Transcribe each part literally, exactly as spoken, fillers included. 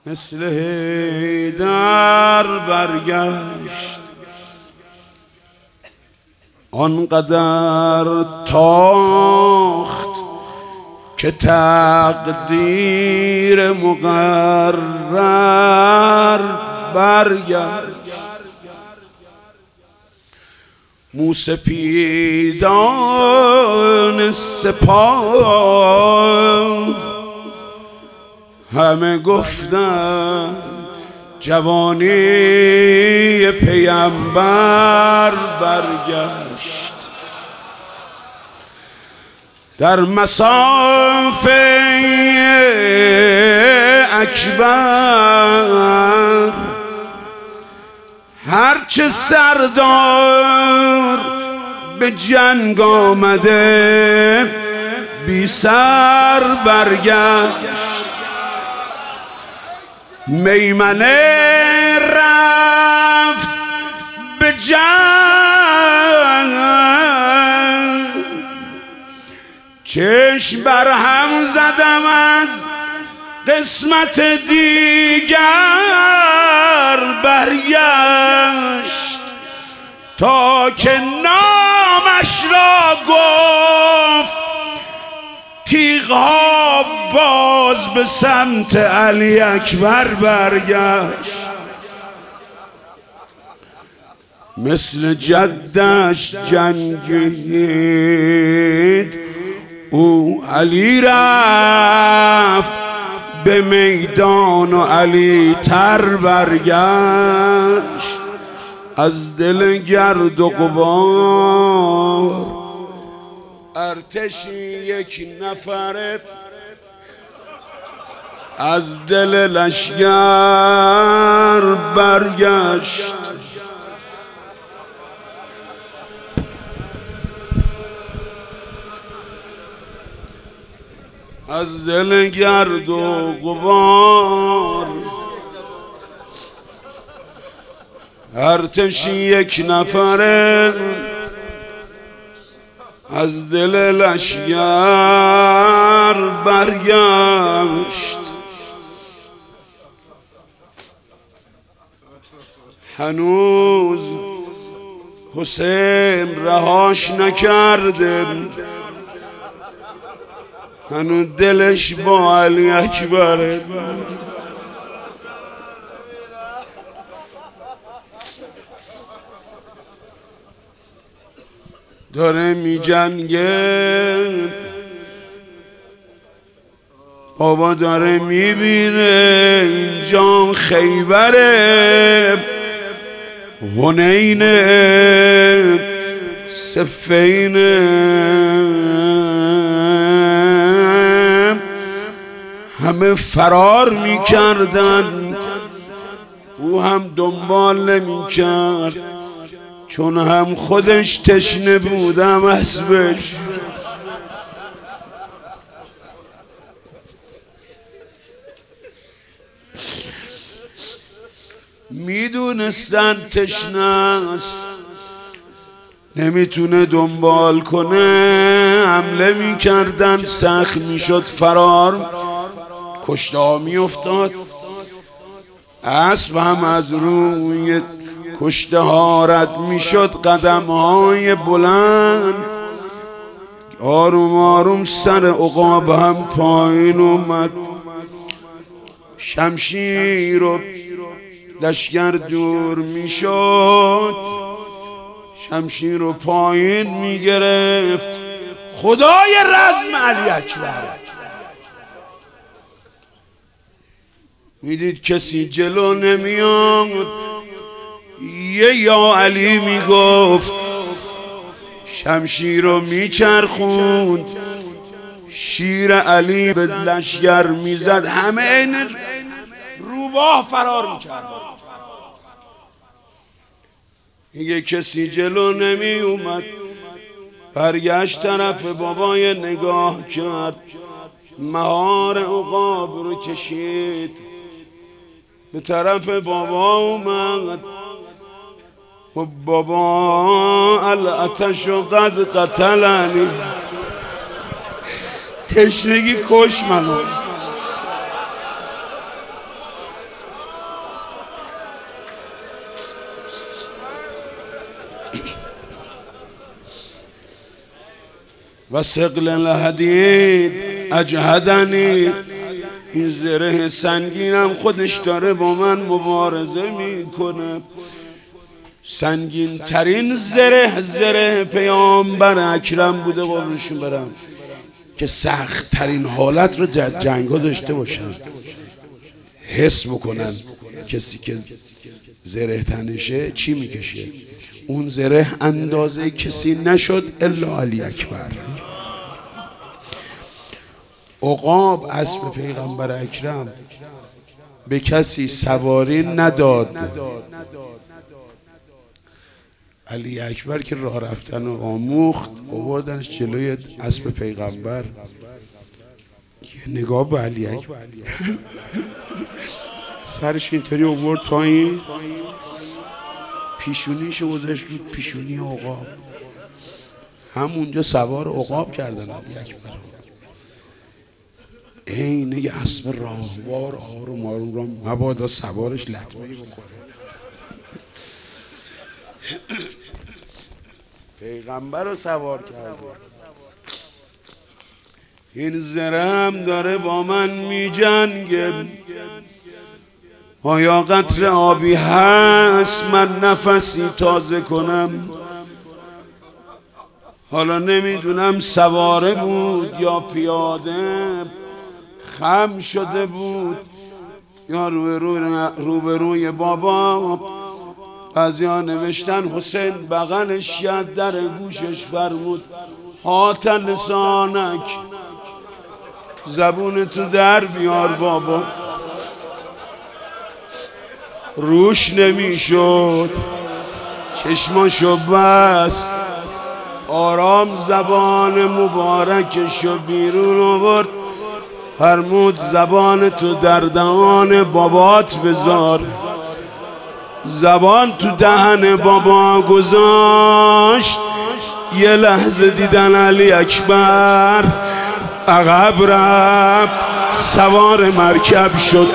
مثل حیدر برگشت، آنقدر تاخت که تقدیر مقرر برگشت. موسپیدان سپاه همه گفتن جوانی پیامبر برگشت. در مصاف اکبر هرچه سردار به جنگ آمده بی سر برگشت. میمنه رفت به جنگ، چشم بر هم زدم از قسمت دیگر برگشت، تا که نامش را گفت تیغها باز به سمت علی اکبر برگشت. مثل جدش جنگید او علی رفت به میدان و علی تر برگشت. از دل گرد و غبار ارتشی یک نفره از دل لشگر برگشت. از دل گرد و غبار ارتشی یک نفره از دل لشگر برگشت. هنوز حسین رهاش نکرده، هنوز دلش با علی اکبره. داره می جنگه، بابا داره می بینه اینجا خیبره، حنینه، صفینه، همه فرار می کردن، او هم دنبال نمی کرد، چون هم خودش تشنه بودم اسبش. میدونستن تشنه است، نمیتونه دنبال کنه، حمله میکردن، سخت میشد فرار، کشته ها میافتاد، اسب هم از روی کشته ها رد میشد، قدم های بلند، آروم آروم سر عقاب هم پایین اومد. شمشیر و لشگر دور میشد، شمشیر رو پایین میگرفت. خدای رزم علی اکبر میدید کسی جلو نمیاد، یه یا علی میگفت، شمشیر رو میچرخوند، شیر علی به لشگر میزد، همه این روباه فرار میکرد. یه کسی جلو نمی اومد، برگشت طرف بابای نگاه کرد، مهار عقاب رو کشید به طرف بابا اومد و بابا العطش قد قتلنی، تشنگی کش منو. و ثقل الحدید اجهدنی. این زره سنگینم خودش داره با من مبارزه میکنه. سنگین ترین زره زره پیامبر اکرم بوده قربونشون برم که سخت ترین حالت رو در جنگ ها داشته باشن، حس بکنن کسی که زره تنشه چی میکشه. اون زره اندازه کسی نشد الا علی اکبر. عقاب اسب پیغمبر اکرم به کسی سواری نداد. علی اکبر که راه رفتن رو آموخت آوردنش جلوی اسب پیغمبر. یه نگاه به علی اکبر، سرش اینطوری آورد پایین، پیشونیشو گذاشت رو پیشونی عقاب. همونجا سوار عقاب کردن علی اکبر. عین یه اسب راهوار آروم آروم را مبادا سوارش لطمه‌ای بخوره. پیغمبر رو سوار کرده. این زرم داره با من می جنگه. آیا قطر آبی هست من نفسی تازه کنم؟ حالا نمیدونم سواره بود یا پیاده، خم شده بود یا روی روی رو به روی بابا. بعضیا نوشتن حسین بغلش ید در گوشش فرمود هات لسانک، زبون تو در بیار بابا. روش نمیشد، چشماشو بست، آرام زبان مبارکشو بیرون آورد، فرمود زبان تو در دهان بابات بذار. زبان تو دهن بابا گذاشت. یه لحظه دیدن علی اکبر عقب رفت، سوار مرکب شد.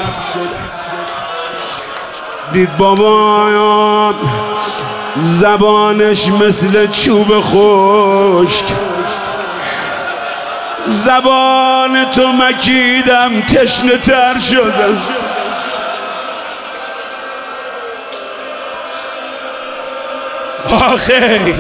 دید بابا زبانش مثل چوب خشک. زبان تو مکیدم تشنه تر شدم. آخه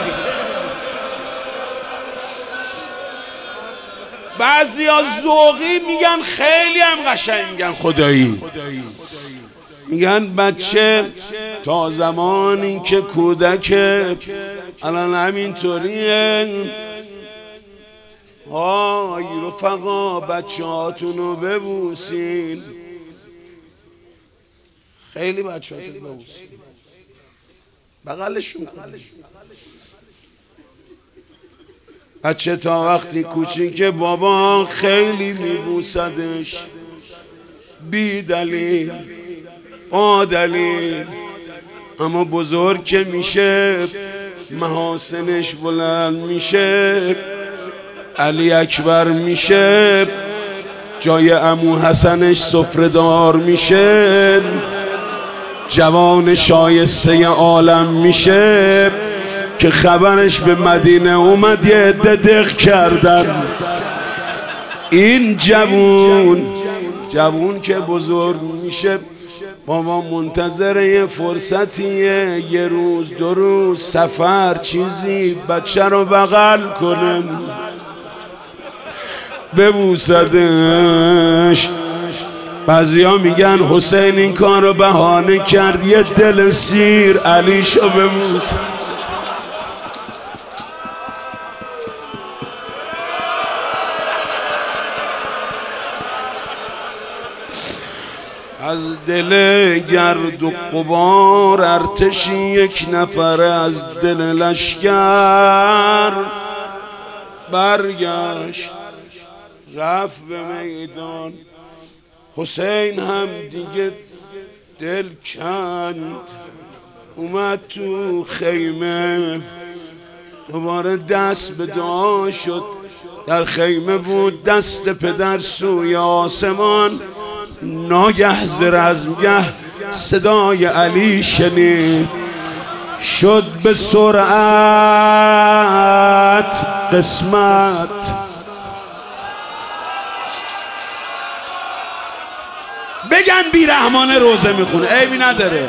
بعضی ها ذوقی میگن، خیلی هم قشنگ میگن خدایی. میگن بچه تا زمانی که کودکه الان همینطوریه. آی رفقا بچه هاتونو ببوسین، خیلی بچه هاتونو ببوسین، بغلشون کنین. بچه تا وقتی کوچیکه بابا خیلی میبوسدش، بی دلیل با دلیل. اما بزرگ که میشه محاسنش بلند میشه، علی اکبر میشه، جای عمو حسنش سفره‌دار میشه، جوان شایسته عالم میشه که خبرش به مدینه اومد. یه عده دق کردن این جوون جوون که بزرگ میشه بابا منتظر یه فرصتیه، یه روز دو روز سفر چیزی بچه رو بغل کنه ببوسدش. بعضی ها میگن حسین این کار رو بهانه کرد یه دل سیر علیشو ببوس. از دل گرد و غبار ارتشی یک نفره از دل لشکر برگشت رفت به میدان. حسین هم دیگه دل کند اومد تو خیمه، دوباره دست به دعا شد. در خیمه بود دست پدر سوی آسمان. ناگه ز رزمگه صدای علی شنید، شد به سرعت قسمت بگن بیرحمانه روزه میخونه، عیبی نداره.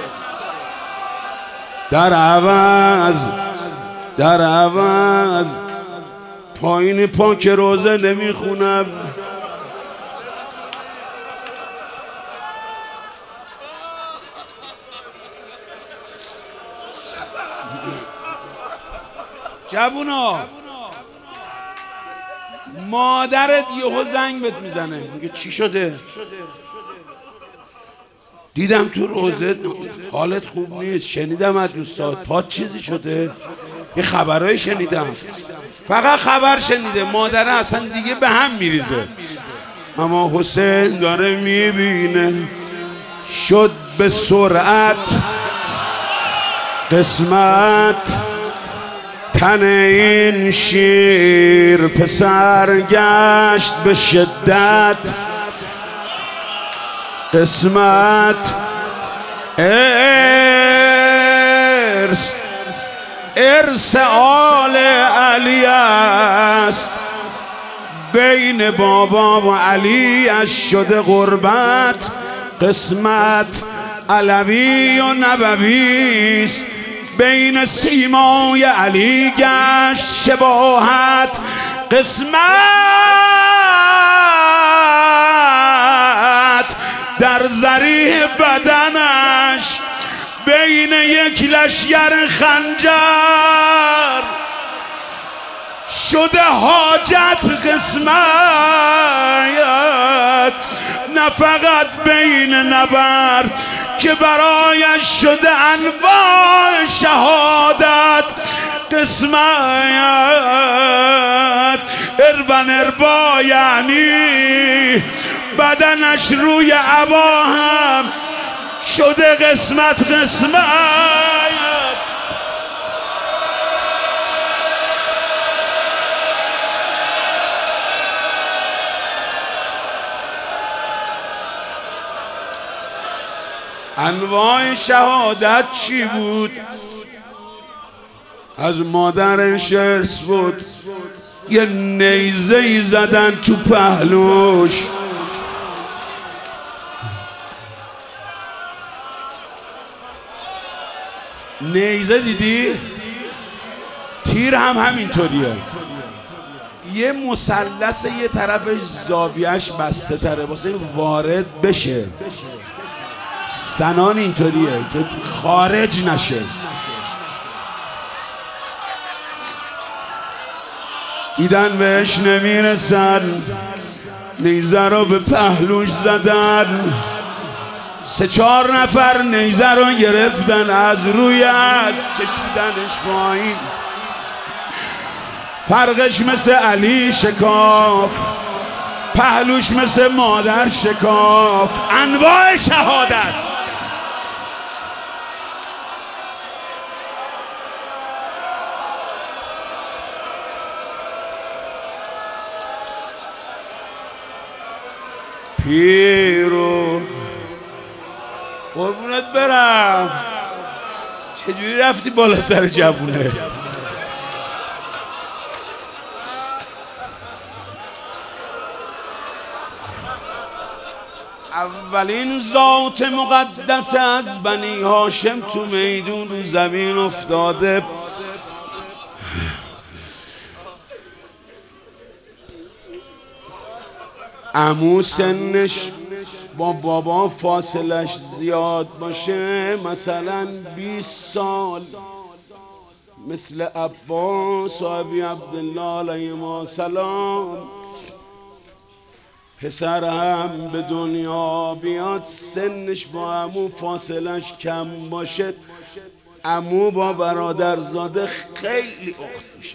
در عوض در عوض پایین پا که روزه نمیخونم، جوونا مادرت یهو زنگ بهت میزنه میگه چی شده؟ دیدم تو روزه حالت خوب نیست، شنیدم از دوستات پات چیزی شده، یه خبرهای شنیدم. فقط خبر شنیده، مادره اصلا دیگه به هم میریزه. اما حسین داره میبینه شد به سرعت قسمت تن این شیر، پسر گشت به شدت قسمت. ارث ارث آل علی است، بین بابا و علی اش شده غربت قسمت. علوی و نبوی است، بین سیمای علی گشت شباهت قسمت. در ضریح بدنش بین یک لشگر خنجر شده حاجت قسمت. نه فقط بین نبر که برایش شده انواع شهادت قسمت. اربن اربا یعنی بدنش روی عبا هم شده قسمت قسمت. انواع شهادت چی بود؟ از مادرش ارث بود، یه نیزه‌ای زدن تو پهلوش، نیزه دیدی؟ تیر هم همینطوریه، یه مثلث یه طرفش زاویه‌اش بسته تره واسه وارد بشه. سنان اینطوریه که خارج نشه. دیدن بهش نمیرسن، نیزه رو به پهلوش زدن. سه چهار نفر نیزه رو گرفتن، از روی اسب کشیدنش پایین. فرقش مثل علی شکاف، پهلوش مثل مادر شکاف. انواع شهادت. پیرو قربونت برم، چجوری رفتی بالا سر جوونه؟ اولین ذات مقدس از بنی هاشم تو میدون رو زمین افتاده. عمو سنش با بابا فاصلش زیاد باشه، مثلا بیست سال، مثل عباس و ابی عبدالله علیهم السلام. پسر هم به دنیا بیاد، سنش با عمو فاصلش کم باشه، عمو با برادرزاده خیلی اخت میشه.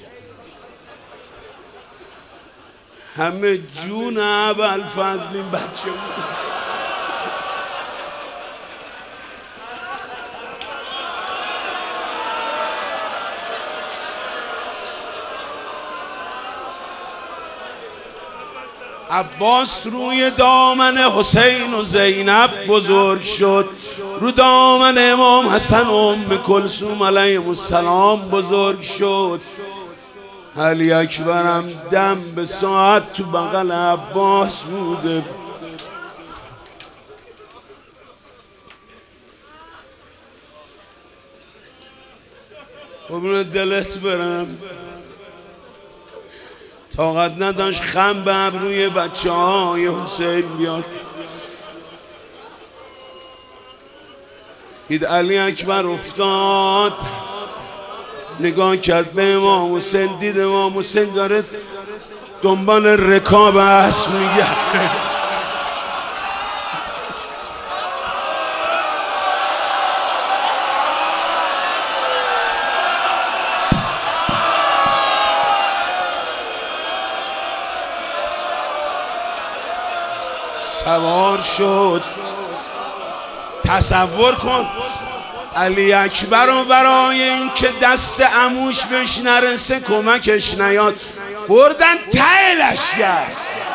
همه جون ابوالفضل این بچه بود. عباس روی دامن حسین و زینب بزرگ شد، رو دامن امام حسن و ام کلثوم علیهم السلام بزرگ شد. علی اکبرم دم به ساعت تو بغل عباس بوده. قربون دلت برم، طاقت نداشت خم به ابروی بچه های حسین بیاد. دید علی اکبر افتاد، نگاه کرد به امام حسین، دید امام حسین داره دنبال رکاب اسب میگرده. سوار شد. تصور کن علی اکبر رو برای این که دست عموش بهش نرسه کمکش نیاد بردن ته لشگر،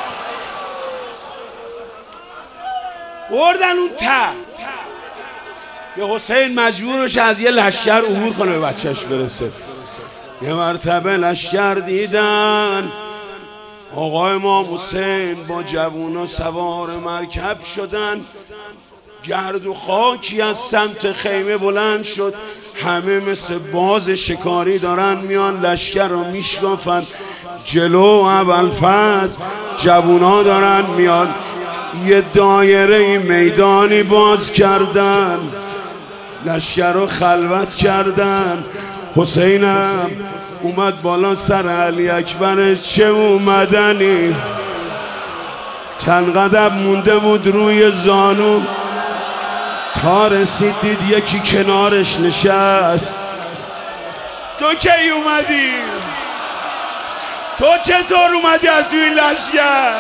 بردن اون ته. یه حسین مجبورش از یه لشگر عبور کنه به بچهش برسه. یه مرتبه لشگر دیدن آقای امام حسین با جوونا سوار مرکب شدن، گرد و خاکی از سمت خیمه بلند شد، همه مثل باز شکاری دارن میان لشکر رو میشکافن. جلو ابوالفضل جوونا دارن میان، یه دایره میدانی باز کردن، لشکر رو خلوت کردن. حسینم اومد بالا سر علی اکبر، چه اومدنی، چند قدم مونده بود روی زانو، تا رسید دید یکی کنارش نشست. تو کی اومدی؟ تو چطور اومدی از توی لشگر؟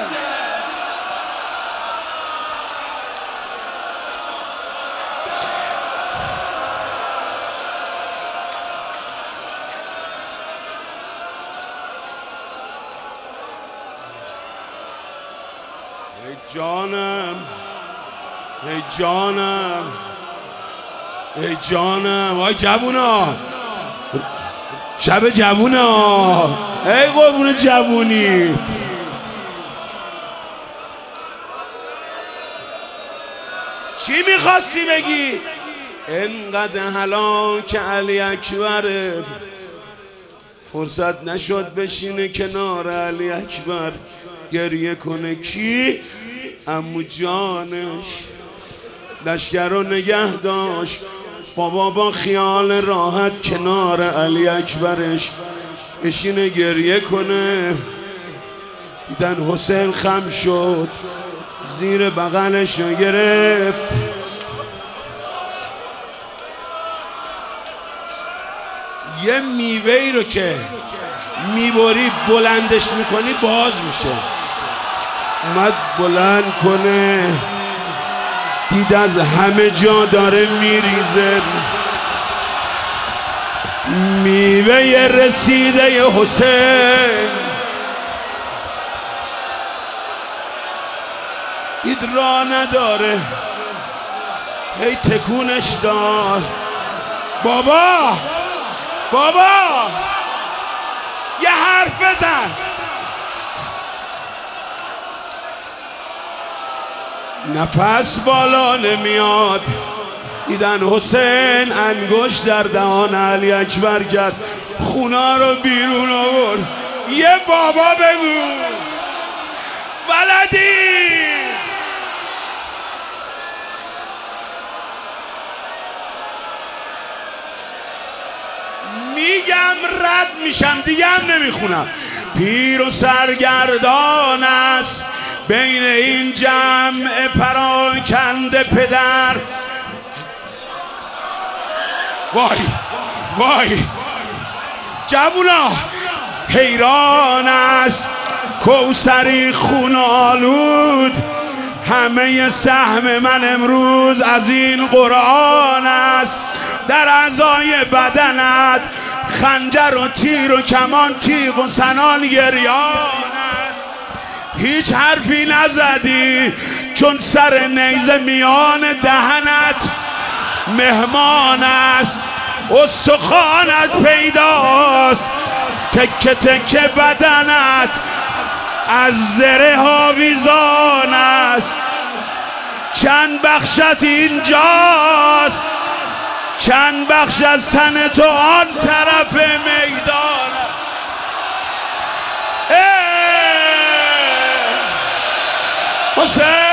ای جانم، ای جانم، ای جانم، آی جوونا، شب جوونا، ای قربون جوونی. چی میخواستی بگی؟ انقدر هلاک علی اکبر، فرصت نشد بشینه کنار علی اکبر گریه کنه. کی؟ عمو جانش لشگر رو نگه داشت. بابا با خیال راحت کنار علی اکبرش بشینه گریه کنه. دیدن حسین خم شد، زیر بغلش رو گرفت، یه میوهی رو که میبری بلندش میکنی باز میشه. اومد بلند کنه، دید از همه جا داره میریزه میوه رسیده حسین. دید راه نداره، هی تکونش داد. بابا بابا یه حرف بزن. نفس بالا نمیاد. دیدن حسین انگشت در دهان علی اکبر کرد، خونا رو بیرون آورد. یه بابا بگو ولدی. میگم رد میشم دیگه هم نمیخونم. پیر و سرگردان است بین این جمع پراکنده پدر. وای وای جوونا، حیران است کوثری خون آلود. همه سهم من امروز از این قرآن است. در اعضای بدنت خنجر و تیر و کمان، تیغ و سنان گریان است. هیچ حرفی نزدی چون سر نیزه میان دهنت مهمان است. استخوانت پیداست تکه تکه بدنت از زره آویزان است. چند بخشت اینجاست، چند بخش از تن تو آن طرف میدان. حسین